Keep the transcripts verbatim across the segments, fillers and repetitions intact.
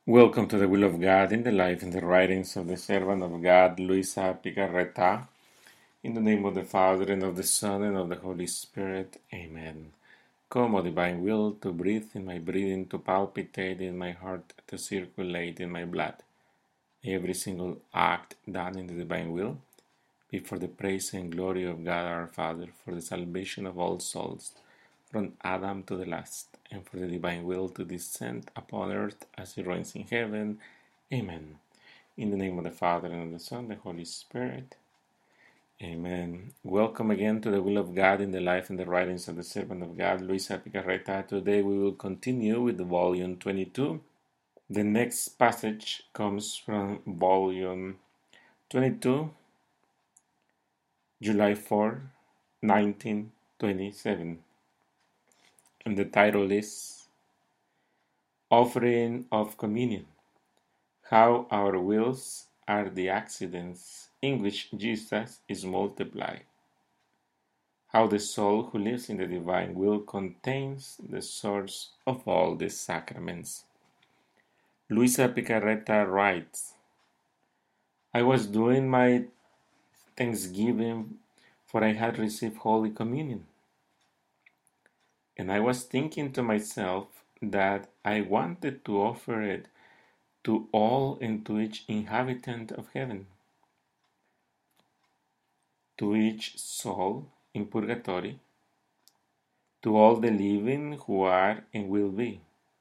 Welcome to the Will of God in the life and the writings of the servant of God, Luisa Picarreta. In the name of the Father, and of the Son, and of the Holy Spirit. Amen. Come, O divine will, to breathe in my breathing, to palpitate in my heart, to circulate in my blood. Every single act done in the divine will be for the praise and glory of God our Father, for the salvation of all souls, from Adam to the last, and for the divine will to descend upon earth as it reigns in heaven. Amen. In the name of the Father, and of the Son, and the Holy Spirit. Amen. Welcome again to the Will of God in the life and the writings of the servant of God, Luisa Picarreta. Today we will continue with volume twenty-two. The next passage comes from volume twenty-two, July fourth, nineteen twenty-seven. And the title is Offering of Communion. How our wills are the accidents in which Jesus is multiplied. How the soul who lives in the divine will contains the source of all the sacraments. Luisa Picarreta writes, I was doing my thanksgiving for I had received Holy Communion. And I was thinking to myself that I wanted to offer it to all and to each inhabitant of heaven, to each soul in purgatory, to all the living who are and will be.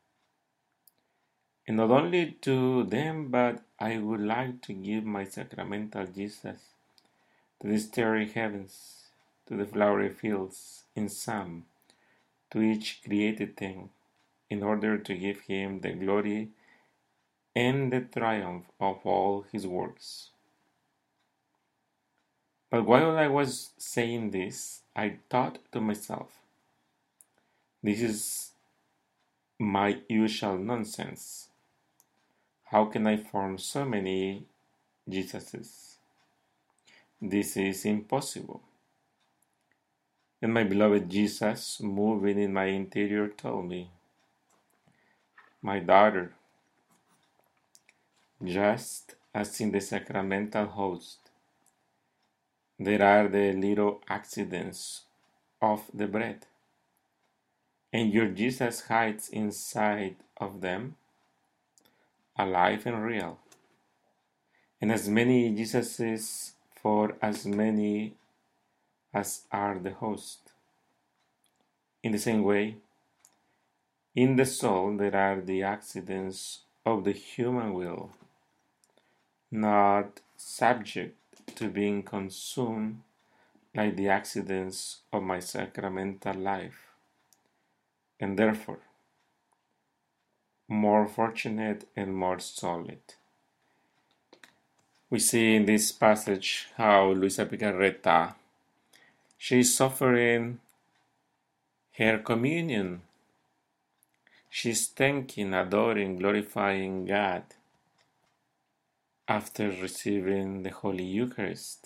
And not only to them, but I would like to give my sacramental Jesus to the starry heavens, to the flowery fields, in sum, to each created thing, in order to give him the glory and the triumph of all his works. But while I was saying this, I thought to myself, this is my usual nonsense. How can I form so many Jesuses? This is impossible. And my beloved Jesus, moving in my interior, told me, my daughter, just as in the sacramental host, there are the little accidents of the bread, and your Jesus hides inside of them, alive and real. And as many Jesuses for as many as are the host. In the same way, in the soul there are the accidents of the human will, not subject to being consumed like the accidents of my sacramental life, and therefore more fortunate and more solid. We see in this passage how Luisa Picarreta, she is suffering her communion. She's thanking, adoring, glorifying God after receiving the Holy Eucharist.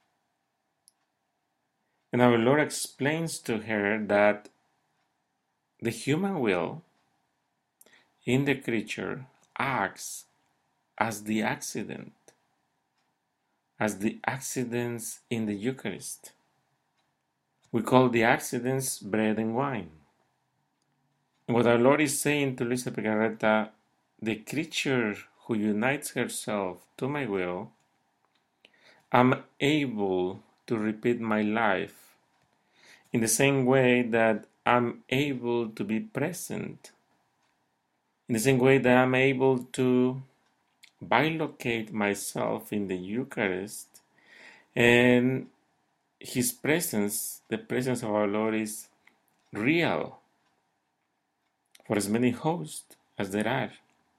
And our Lord explains to her that the human will in the creature acts as the accident, as the accidents in the Eucharist. We call the accidents bread and wine. And what our Lord is saying to Luisa Picarreta, the creature who unites herself to my will, I'm able to repeat my life in the same way that I'm able to be present, in the same way that I'm able to bilocate myself in the Eucharist, and His presence, the presence of our Lord, is real for as many hosts as there are.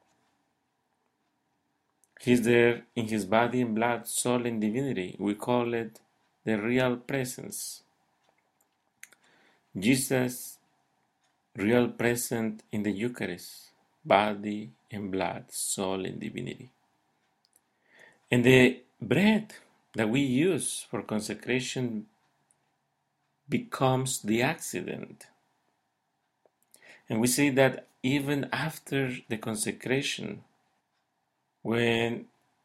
He's there in His body and blood, soul and divinity. We call it the real presence. Jesus, real present in the Eucharist, body and blood, soul and divinity. And the bread that we use for consecration becomes the accident. And we see that even after the consecration, When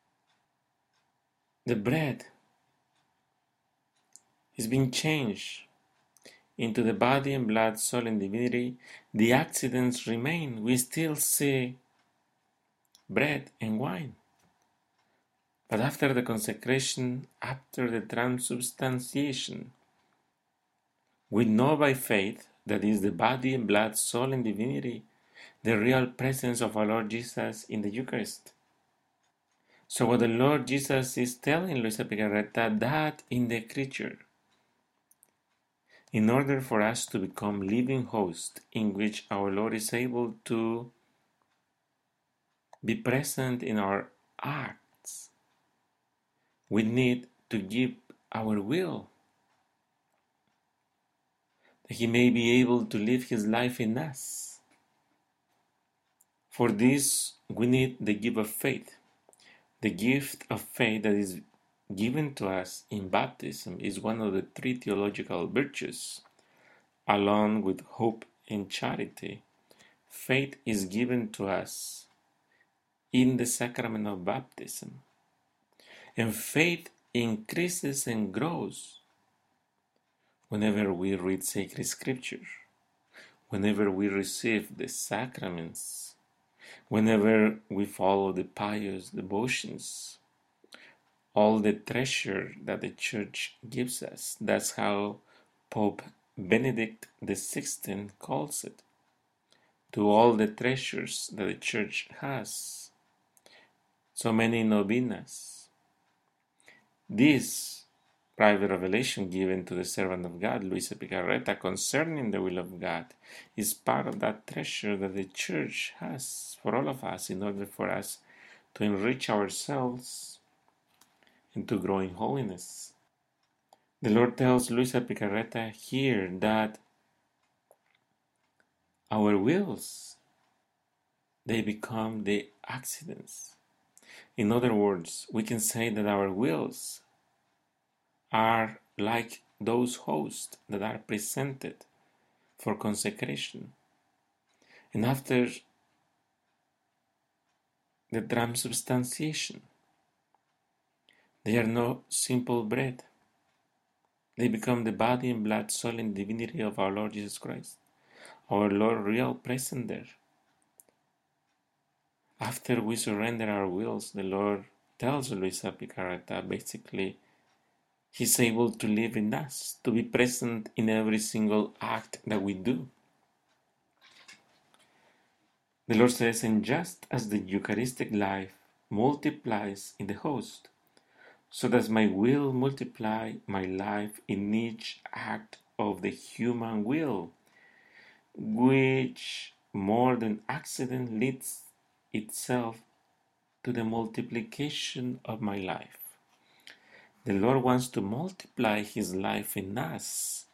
the bread is being changed into the body and blood, soul and divinity, the accidents remain. We still see bread and wine. But after the consecration, after the transubstantiation, we know by faith that is the body and blood, soul and divinity, the real presence of our Lord Jesus in the Eucharist. So what the Lord Jesus is telling Luisa Picarreta, that in the creature, in order for us to become living hosts in which our Lord is able to be present in our acts, we need to give our will, that He may be able to live His life in us. For this, we need the gift of faith. The gift of faith that is given to us in baptism is one of the three theological virtues, along with hope and charity. Faith is given to us in the sacrament of baptism. And faith increases and grows whenever we read sacred scripture, whenever we receive the sacraments, whenever we follow the pious devotions, all the treasure that the Church gives us. That's how Pope Benedict the sixteenth calls it. To all the treasures that the Church has. So many novenas. This private revelation given to the servant of God, Luisa Picarreta, concerning the will of God, is part of that treasure that the Church has for all of us in order for us to enrich ourselves and to grow in holiness. The Lord tells Luisa Picarreta here that our wills, they become the accidents. In other words, we can say that our wills are like those hosts that are presented for consecration. And after the transubstantiation, they are no simple bread. They become the body and blood, soul and divinity of our Lord Jesus Christ, our Lord real present there. After we surrender our wills, the Lord tells Luisa Picarreta, basically, He's able to live in us, to be present in every single act that we do. The Lord says, and just as the Eucharistic life multiplies in the host, so does my will multiply my life in each act of the human will, which more than accident leads itself to the multiplication of my life. The Lord wants to multiply His life in us,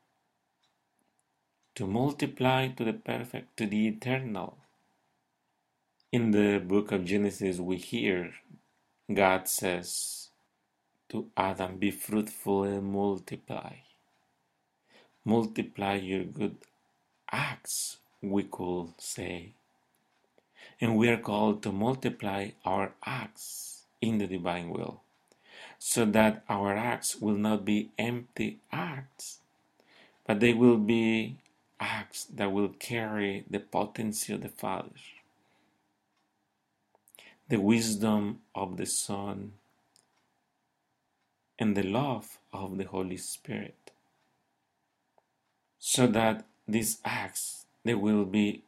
to multiply to the perfect, to the eternal. In the book of Genesis, we hear God says to Adam, be fruitful and multiply. Multiply your good acts, we could say. And we are called to multiply our acts in the divine will, so that our acts will not be empty acts, but they will be acts that will carry the potency of the Father, the wisdom of the Son, and the love of the Holy Spirit, so that these acts, they will be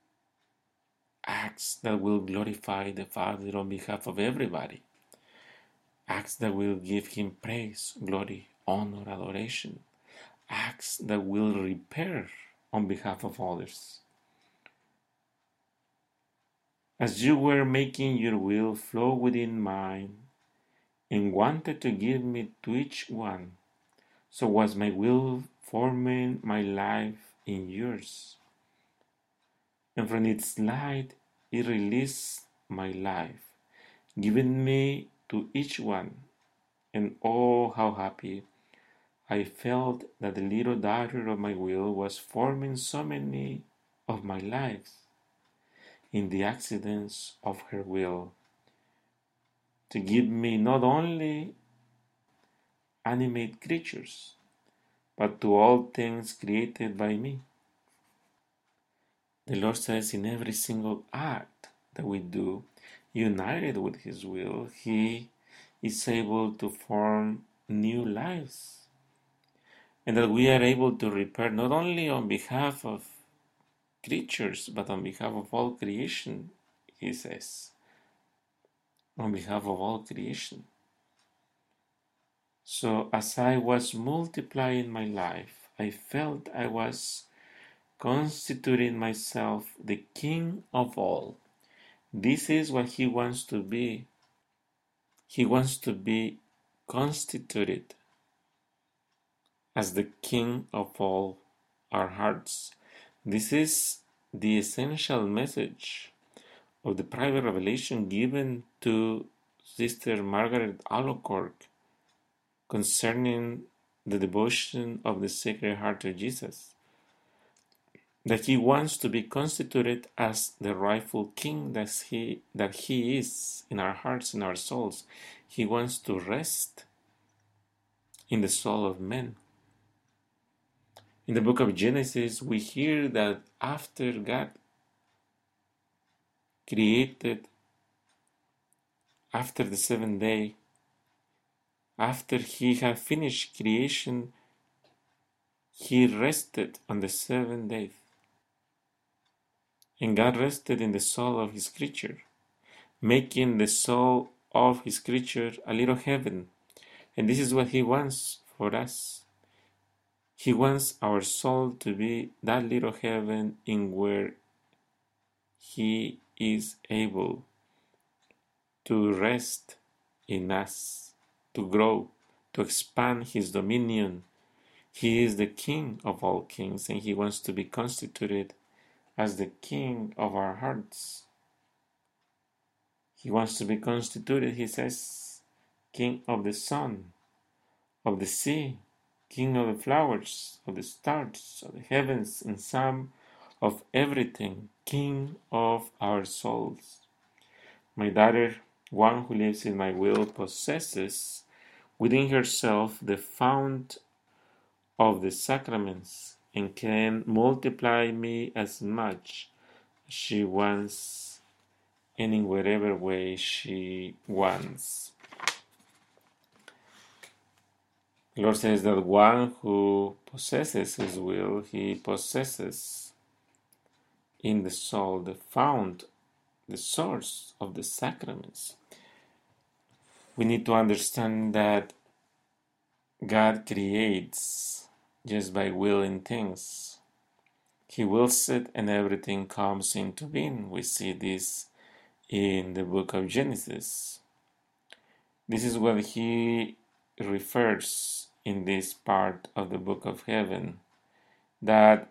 acts that will glorify the Father on behalf of everybody, acts that will give Him praise, glory, honor, adoration, acts that will repair on behalf of others. As you were making your will flow within mine and wanted to give me to each one, so was my will forming my life in yours. And from its light it released my life, giving me to each one. And oh, how happy I felt that the little daughter of my will was forming so many of my lives in the accidents of her will, to give me not only animate creatures, but to all things created by me. The Lord says in every single act that we do, united with His will, He is able to form new lives. And that we are able to repair not only on behalf of creatures, but on behalf of all creation, He says. On behalf of all creation. So as I was multiplying my life, I felt I was constituting myself the king of all. This is what He wants to be. He wants to be constituted as the king of all our hearts. This is the essential message of the private revelation given to Sister Margaret Alacoque concerning the devotion of the Sacred Heart of Jesus. That He wants to be constituted as the rightful king that he, that he is in our hearts, in our souls. He wants to rest in the soul of men. In the book of Genesis, we hear that after God created, after the seventh day, after He had finished creation, He rested on the seventh day. And God rested in the soul of His creature, making the soul of His creature a little heaven. And this is what He wants for us. He wants our soul to be that little heaven in where He is able to rest in us, to grow, to expand His dominion. He is the King of all kings, and He wants to be constituted as the King of our hearts. He wants to be constituted, He says, King of the sun, of the sea, King of the flowers, of the stars, of the heavens, and some of everything, King of our souls. My daughter, one who lives in my will, possesses within herself the fount of the sacraments and can multiply me as much as she wants and in whatever way she wants. The Lord says that one who possesses His will, he possesses in the soul the fount, the source of the sacraments. We need to understand that God creates just by willing things. He wills it and everything comes into being. We see this in the book of Genesis. This is what He refers in this part of the book of heaven, that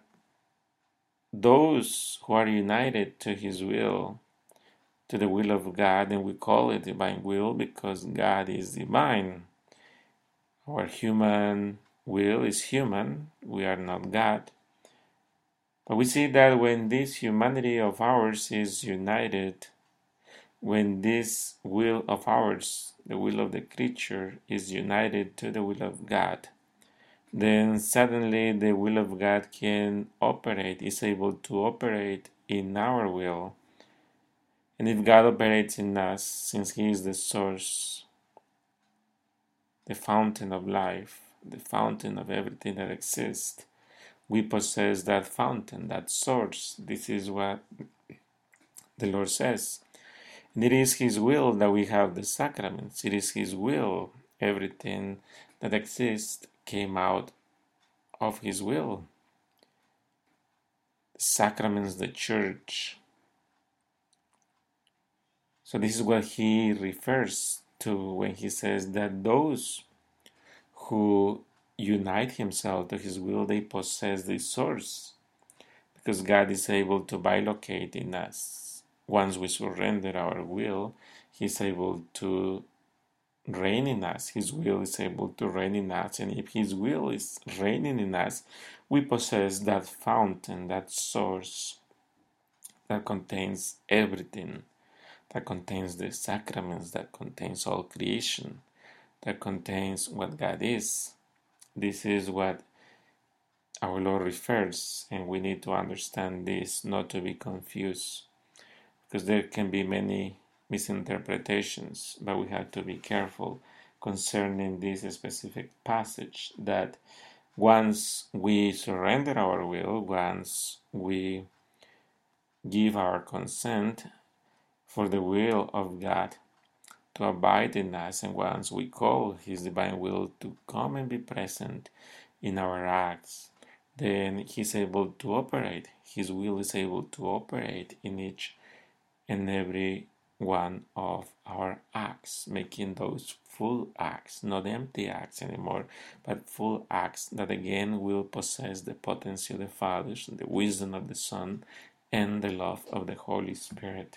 those who are united to His will, to the will of God, and we call it divine will because God is divine. Our human will is human, we are not God. But we see that when this humanity of ours is united, when this will of ours, the will of the creature, is united to the will of God, then suddenly the will of God can operate, is able to operate in our will. And if God operates in us, since He is the source, the fountain of life, the fountain of everything that exists, we possess that fountain, that source. This is what the Lord says. And it is His will that we have the sacraments. It is His will. Everything that exists came out of His will. The sacraments, the church. So this is what He refers to when He says that those who unite Himself to His will, they possess the source. Because God is able to bilocate in us. Once we surrender our will, He is able to reign in us. His will is able to reign in us. And if His will is reigning in us, we possess that fountain, that source that contains everything. that contains the sacraments, that contains all creation, that contains what God is. This is what our Lord refers, and we need to understand this, not to be confused, because there can be many misinterpretations, but we have to be careful concerning this specific passage, that once we surrender our will, once we give our consent for the will of God to abide in us, and once we call His divine will to come and be present in our acts, then He's able to operate. His will is able to operate in each and every one of our acts, making those full acts, not empty acts anymore, but full acts that again will possess the potency of the Father, the wisdom of the Son, and the love of the Holy Spirit.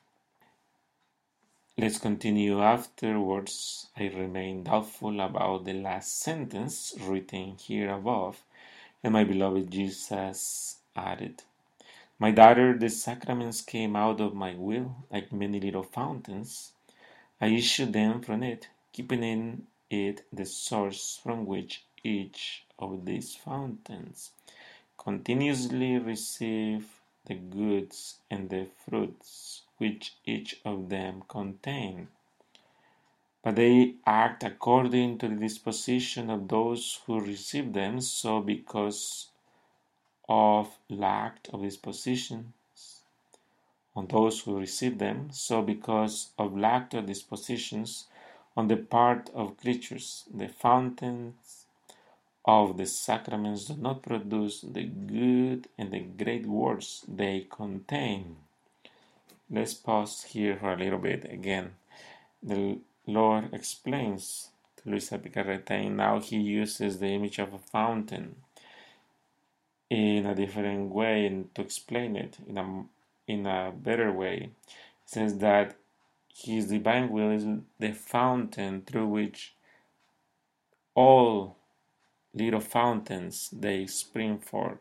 Let's continue afterwards. I remain doubtful about the last sentence written here above, and my beloved Jesus added, "My daughter, the sacraments came out of my will like many little fountains. I issued them from it, keeping in it the source from which each of these fountains continuously receive the goods and the fruits which each of them contain. But they act according to the disposition of those who receive them, so because of lack of dispositions on those who receive them, so because of lack of dispositions on the part of creatures, the fountains of the sacraments do not produce the good and the great works they contain." Let's pause here for a little bit again. The Lord explains to Luisa Picarreta, and now he uses the image of a fountain in a different way, and to explain it in a in a better way. He says that His divine will is the fountain through which all little fountains they spring forth.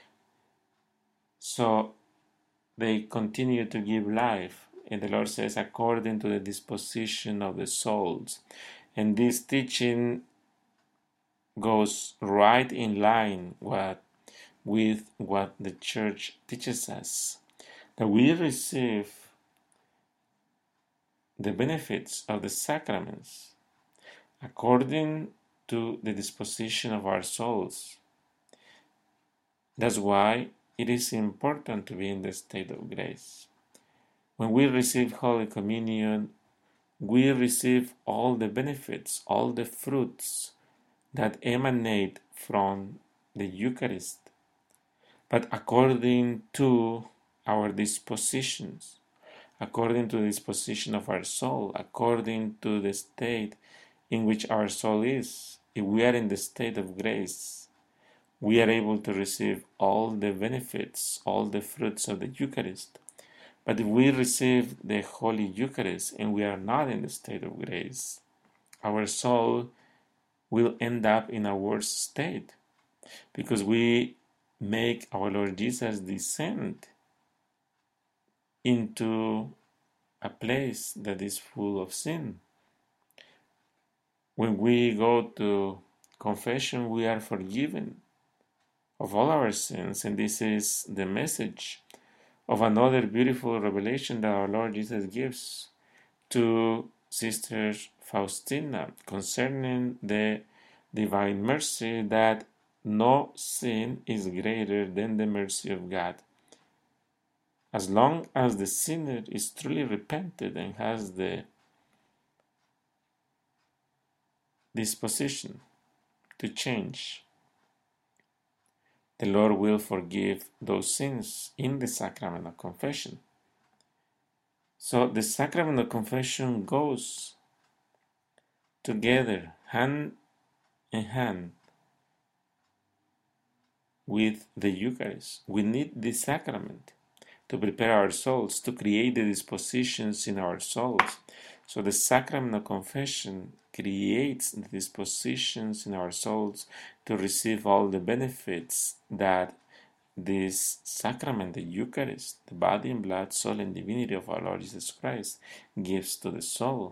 So they continue to give life, and the Lord says, according to the disposition of the souls. And this teaching goes right in line what, with what the Church teaches us, that we receive the benefits of the sacraments according to the disposition of our souls. That's why it is important to be in the state of grace. When we receive Holy Communion, we receive all the benefits, all the fruits that emanate from the Eucharist, but according to our dispositions, according to the disposition of our soul, according to the state in which our soul is. If we are in the state of grace, we are able to receive all the benefits, all the fruits of the Eucharist. But if we receive the Holy Eucharist and we are not in the state of grace, our soul will end up in a worse state, because we make our Lord Jesus descend into a place that is full of sin. When we go to confession, we are forgiven of all our sins, and this is the message of another beautiful revelation that our Lord Jesus gives to Sister Faustina concerning the divine mercy, that no sin is greater than the mercy of God. As long as the sinner is truly repented and has the disposition to change, the Lord will forgive those sins in the sacrament of confession. So the sacrament of confession goes together, hand in hand, with the Eucharist. We need this sacrament to prepare our souls, to create the dispositions in our souls. So the sacrament of confession creates the dispositions in our souls to receive all the benefits that this sacrament, the Eucharist, the body and blood, soul and divinity of our Lord Jesus Christ, gives to the soul.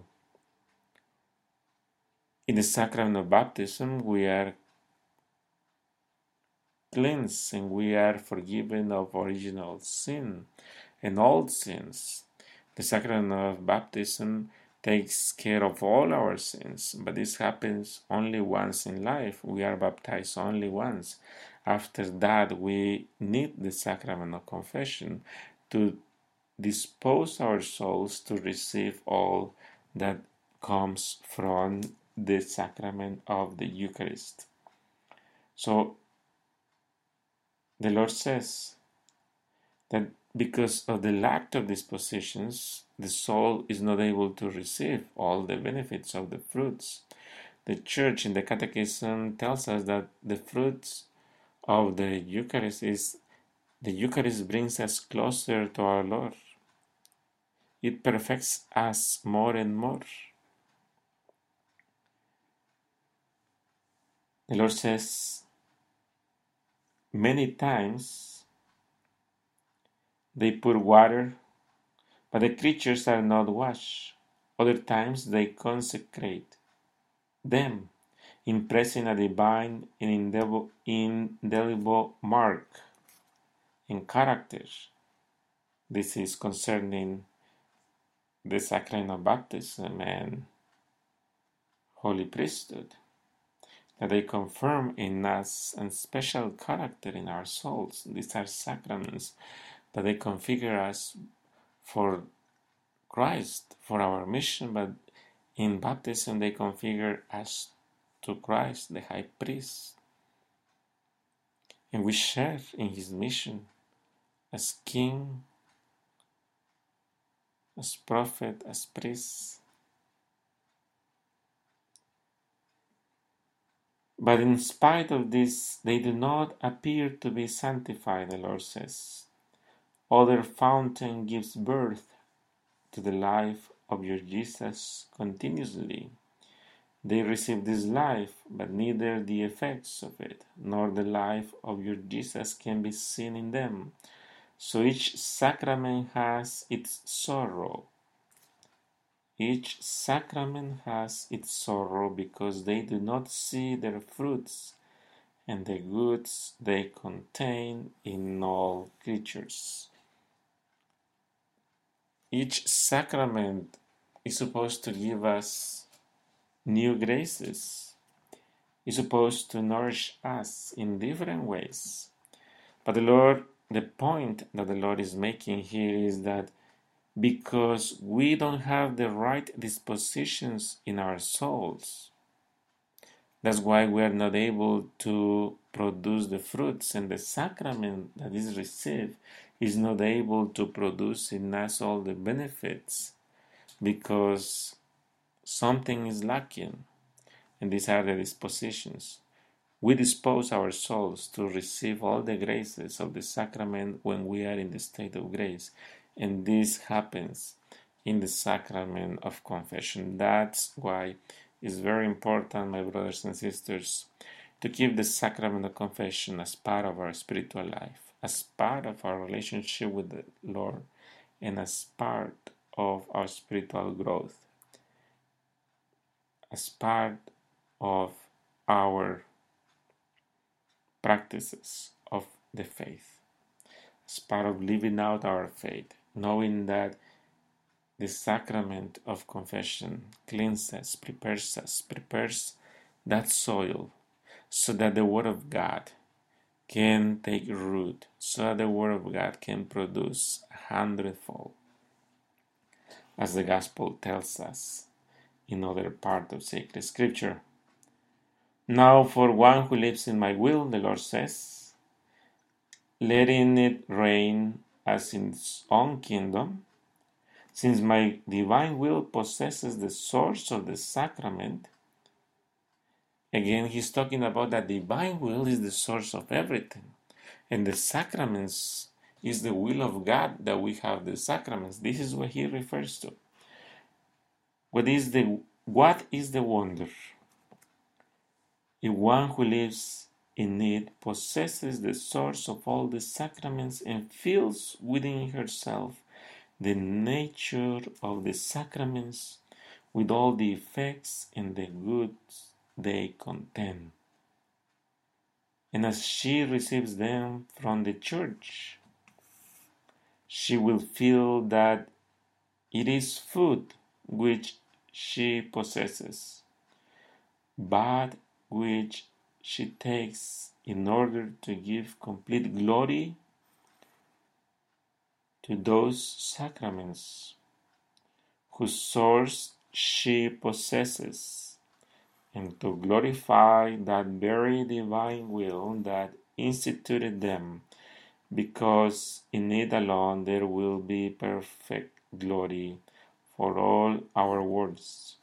In the sacrament of baptism, we are cleansed and we are forgiven of original sin and all sins. The sacrament of baptism takes care of all our sins, but this happens only once in life. We are baptized only once. After that, we need the sacrament of confession to dispose our souls to receive all that comes from the sacrament of the Eucharist. So the Lord says that because of the lack of dispositions, the soul is not able to receive all the benefits of the fruits. The Church in the Catechism tells us that the fruits of the Eucharist is the Eucharist brings us closer to our Lord. It perfects us more and more. The Lord says many times they pour water, but the creatures are not washed. Other times they consecrate them, impressing a divine and indelible, indelible mark and character. This is concerning the sacrament of baptism and holy priesthood, that they confirm in us a special character in our souls. These are sacraments that they configure us for Christ, for our mission, but in baptism they configure us to Christ, the high priest. And we share in his mission as king, as prophet, as priest. But in spite of this, they do not appear to be sanctified, the Lord says. Other fountain gives birth to the life of your Jesus continuously. They receive this life, but neither the effects of it nor the life of your Jesus can be seen in them. So each sacrament has its sorrow. Each sacrament has its sorrow because they do not see their fruits and the goods they contain in all creatures. Each sacrament is supposed to give us new graces, is supposed to nourish us in different ways. But the Lord, the point that the Lord is making here is that because we don't have the right dispositions in our souls, that's why we are not able to produce the fruits, and the sacrament that is received is not able to produce in us all the benefits because something is lacking, and these are the dispositions. We dispose our souls to receive all the graces of the sacrament when we are in the state of grace, and this happens in the sacrament of confession. That's why it's very important, my brothers and sisters, to keep the sacrament of confession as part of our spiritual life, as part of our relationship with the Lord, and as part of our spiritual growth, as part of our practices of the faith, as part of living out our faith, knowing that the sacrament of confession cleanses, prepares us, prepares that soil so that the Word of God can take root, so that the Word of God can produce a hundredfold, as the Gospel tells us in other part of sacred Scripture. Now for one who lives in my will, the Lord says, letting it reign as in its own kingdom, since my divine will possesses the source of the sacrament. Again, he's talking about that divine will is the source of everything, and the sacraments is the will of God that we have the sacraments. This is what he refers to. What is the what is the wonder? If one who lives in it possesses the source of all the sacraments and feels within herself the nature of the sacraments with all the effects and the goods they contain. And as she receives them from the Church, she will feel that it is food which she possesses, but which she takes in order to give complete glory to those sacraments whose source she possesses, and to glorify that very divine will that instituted them, because in it alone there will be perfect glory for all our words.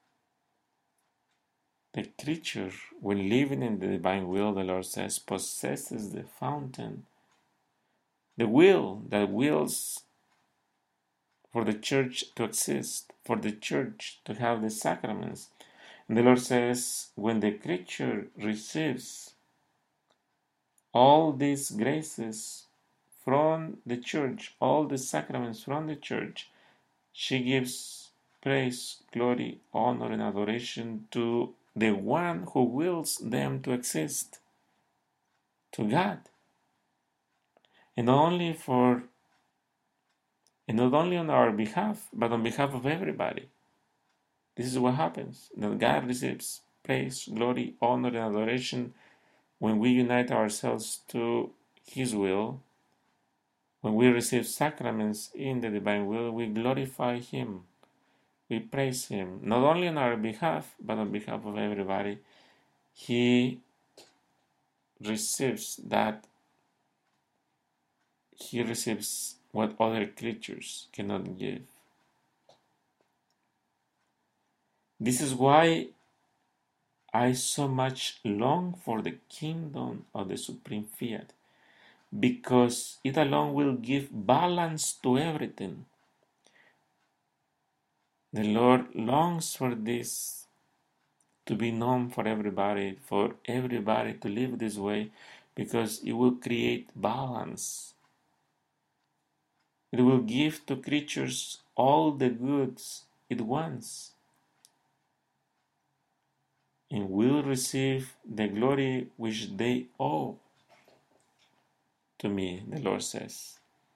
The creature, when living in the divine will, the Lord says, possesses the fountain, the will that wills for the church to exist, for the church to have the sacraments. And the Lord says, when the creature receives all these graces from the church, all the sacraments from the church, she gives praise, glory, honor, and adoration to the one who wills them to exist, to God. And not only for and not only on our behalf, but on behalf of everybody. This is what happens. That God receives praise, glory, honor, and adoration when we unite ourselves to His will. When we receive sacraments in the divine will, we glorify Him. We praise Him, not only on our behalf, but on behalf of everybody. He receives that. He receives what other creatures cannot give. This is why I so much long for the kingdom of the Supreme Fiat, because it alone will give balance to everything. The Lord longs for this to be known for everybody, for everybody to live this way, because it will create balance. It will give to creatures all the goods it wants, and will receive the glory which they owe to me, the Lord says.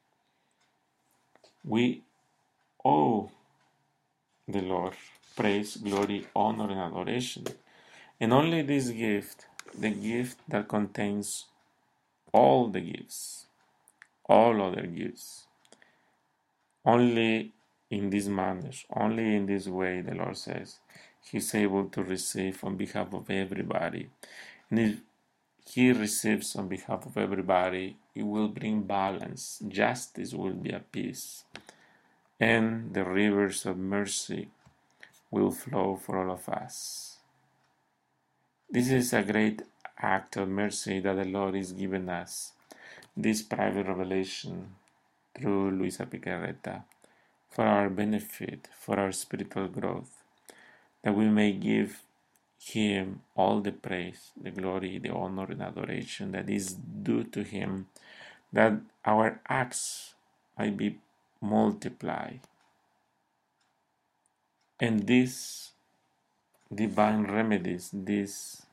We owe the Lord praise, glory, honor, and adoration. And only this gift, the gift that contains all the gifts, all other gifts, only in this manner, only in this way, the Lord says, He's able to receive on behalf of everybody. And if He receives on behalf of everybody, it will bring balance. Justice will be at peace. And the rivers of mercy will flow for all of us. This is a great act of mercy that the Lord is giving us. This private revelation through Luisa Picarreta for our benefit, for our spiritual growth, that we may give Him all the praise, the glory, the honor, and adoration that is due to Him, that our acts might be multiplied. And these divine remedies, these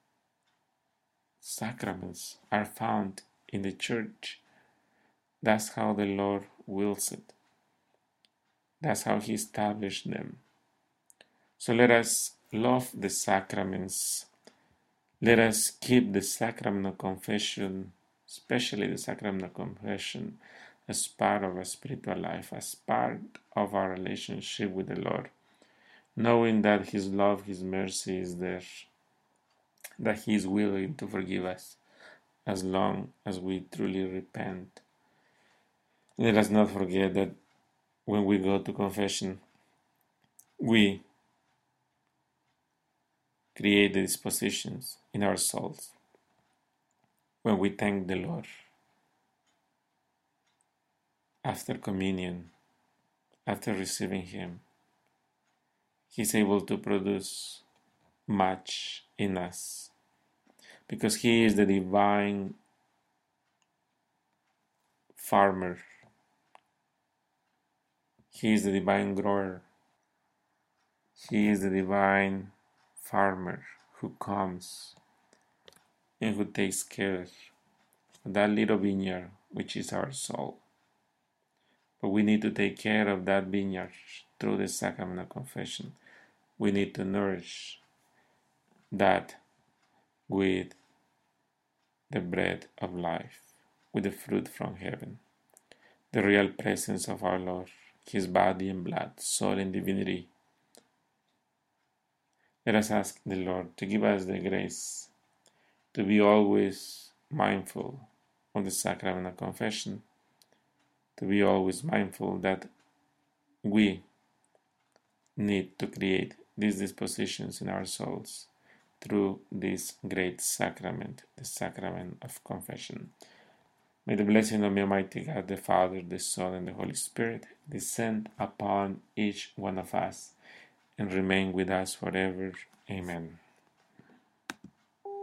sacraments are found in the Church. That's how the Lord wills it. That's how He established them. So let us love the sacraments. Let us keep the sacrament of confession, especially the sacrament of confession, as part of our spiritual life, as part of our relationship with the Lord, knowing that His love, His mercy is there, that He is willing to forgive us as long as we truly repent. Let us not forget that when we go to confession, we create the dispositions in our souls. When we thank the Lord after communion, after receiving Him, He is able to produce much in us. because He is the divine farmer. He is the divine grower. He is the divine farmer who comes and who takes care of that little vineyard, which is our soul. But we need to take care of that vineyard through the sacrament of confession. We need to nourish that with the bread of life, with the fruit from heaven, the real presence of our Lord, His body and blood, soul and divinity. Let us ask the Lord to give us the grace to be always mindful of the sacrament of confession, to be always mindful that we need to create these dispositions in our souls through this great sacrament, the sacrament of confession. May the blessing of the Almighty God, the Father, the Son, and the Holy Spirit descend upon each one of us and remain with us forever. Amen.